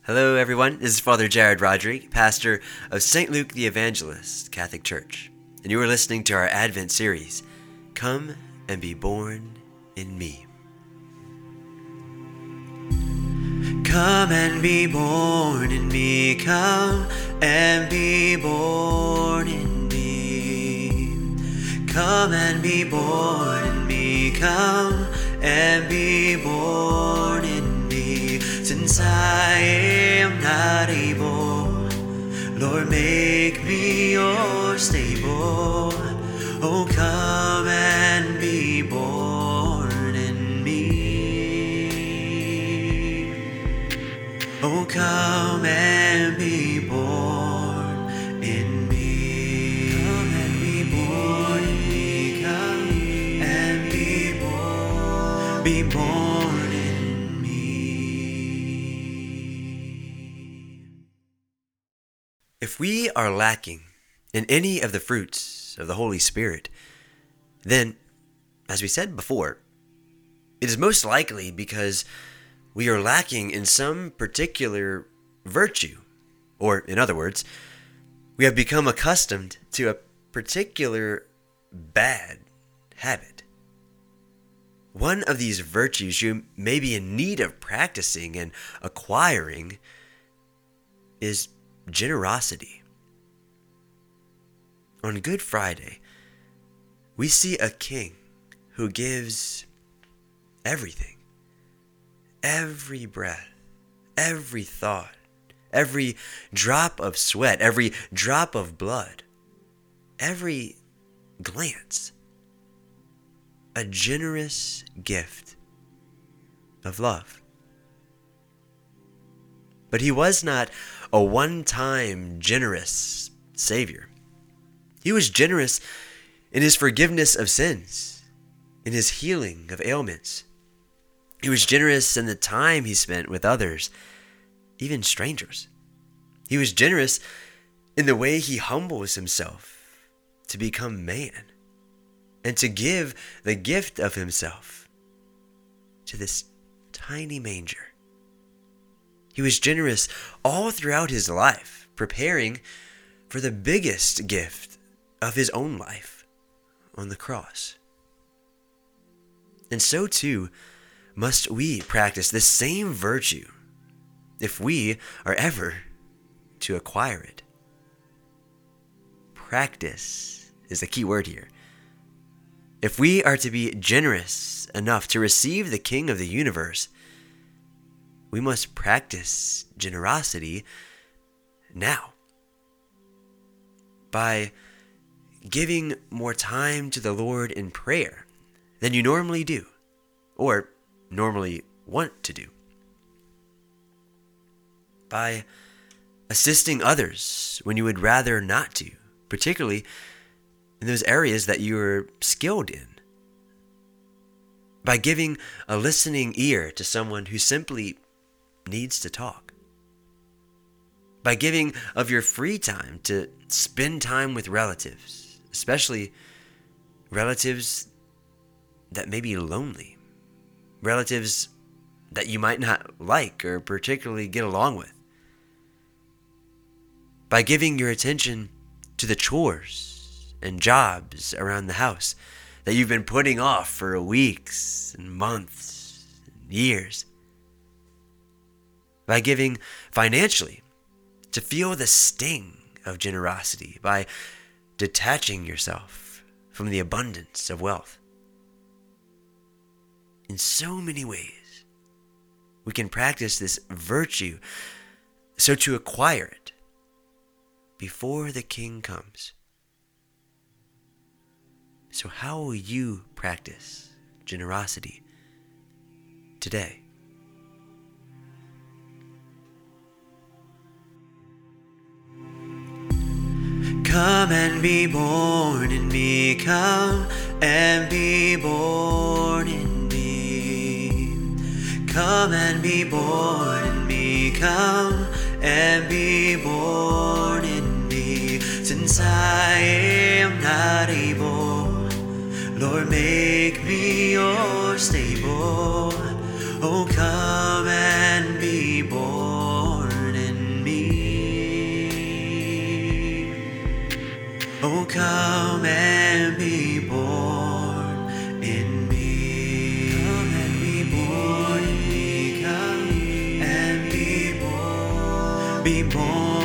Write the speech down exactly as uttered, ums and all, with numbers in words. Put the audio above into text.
Hello, everyone. This is Father Jared Roderick, pastor of Saint Luke the Evangelist Catholic Church, and you are listening to our Advent series, Come and Be Born in Me. Come and be born in me, come and be born in me. Come and be born in me, come and be born in me. Since I am not able, Lord, make me your stable. Oh, come and be born in me. Oh, come and be born in me. Come and be born in me. Come and be born. Be born in me. If we are lacking in any of the fruits of the Holy Spirit, then, as we said before, it is most likely because we are lacking in some particular virtue, or in other words, we have become accustomed to a particular bad habit. One of these virtues you may be in need of practicing and acquiring is generosity. On Good Friday, we see a king who gives everything. Every breath, every thought, every drop of sweat, every drop of blood, every glance, a generous gift of love. But he was not a one-time generous Savior. He was generous in his forgiveness of sins, in his healing of ailments. He was generous in the time he spent with others, even strangers. He was generous in the way he humbles himself to become man and to give the gift of himself to this tiny manger. He was generous all throughout his life, preparing for the biggest gift of his own life on the cross. And so too must we practice this same virtue if we are ever to acquire it. Practice is the key word here. If we are to be generous enough to receive the King of the universe, we must practice generosity now by giving more time to the Lord in prayer than you normally do, or normally want to do, by assisting others when you would rather not to, particularly in those areas that you are skilled in, by giving a listening ear to someone who simply needs to talk, by giving of your free time to spend time with relatives, especially relatives that may be lonely, relatives that you might not like or particularly get along with, by giving your attention to the chores and jobs around the house that you've been putting off for weeks and months and years, by giving financially to feel the sting of generosity, by detaching yourself from the abundance of wealth. In so many ways, we can practice this virtue so to acquire it before the King comes. So how will you practice generosity today? Come and be born in me, come and be born in me. Come and be born in me, come and be born in me. Since I am not able, Lord, make me your stable. Oh, come and be born be more